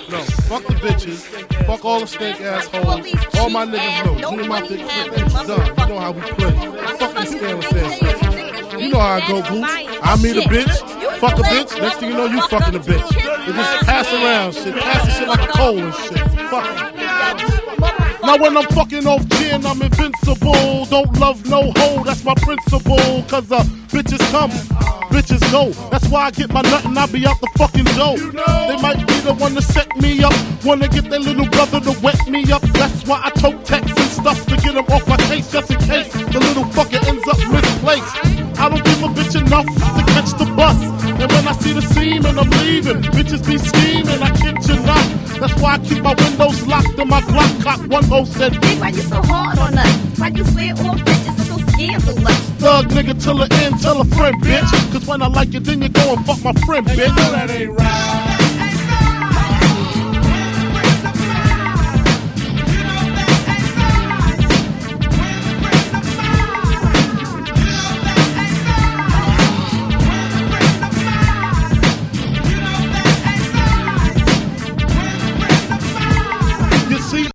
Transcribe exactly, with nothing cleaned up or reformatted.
No, fuck the bitches. Fuck all the snake assholes. All my niggas know. Junior Mafia it's done. You know how we play. Fuck this scandalous ass shit. You know how I go, boo. I meet a bitch, fuck a bitch. Next thing you know, you fucking a bitch. They just pass around shit. Pass the shit like a coal and shit. Fuck it. Now when I'm fucking off gin, I'm invincible. Don't love no hoe, that's my principle. Cause uh, bitches come, bitches go. That's why I get my nut and I be out the fucking dough. They might be the one to set me up, wanna get their little brother to wet me up. That's why I tote texts and stuff to get them off my case, just in case the little fucker ends up misplaced. I don't give a bitch enough to catch the bus. And when I see the seam and I'm leaving, bitches be scheming, I kid you not. That's why I keep my windows locked and my Glock cock. One hoe said, Big, why you so hard on us? Why you swear all bitches are so scandalous? Thug nigga till the end, tell a friend, bitch. Cause when I like you, then you go and fuck my friend, bitch. You know that ain't right.